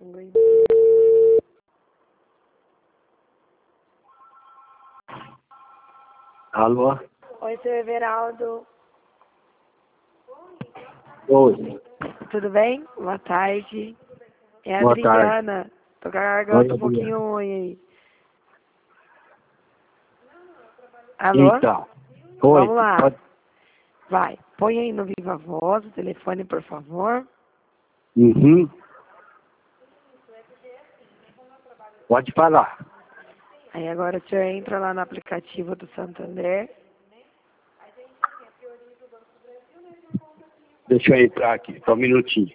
Alô? Oi, seu Everaldo. Oi. Tudo bem? Boa tarde. É a Boa tarde. Adriana. Tô com a garganta Oi, um pouquinho Adriana. ruim aí. Alô? Então. Oi. Vamos lá. Pode... Vai. Põe aí no Viva Voz o telefone, por favor. Uhum. Pode falar. Aí agora o senhor entra lá no aplicativo do Santander. Deixa eu entrar aqui, só um minutinho.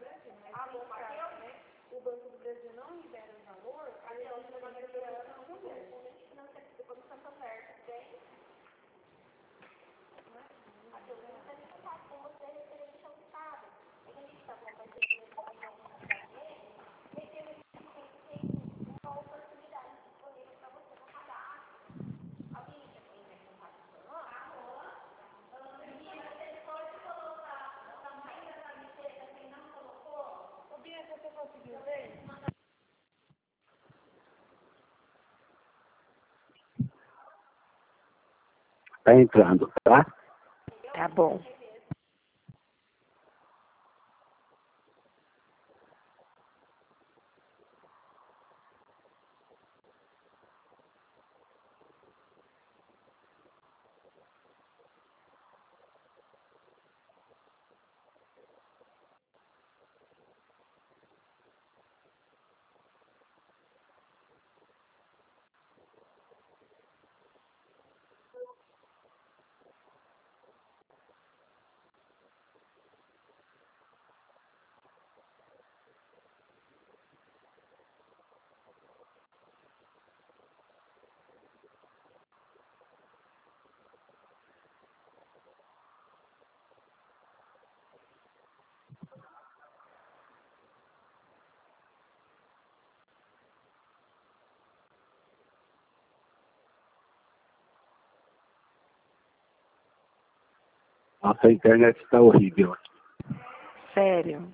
Tá entrando, tá? Tá bom. Nossa, a internet está horrível aqui. Sério.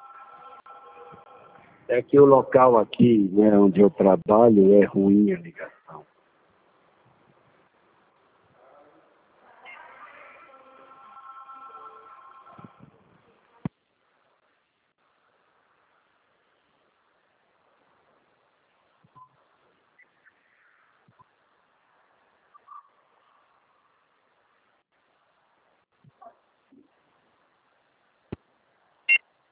É que o local aqui, né, onde eu trabalho, é ruim a ligação.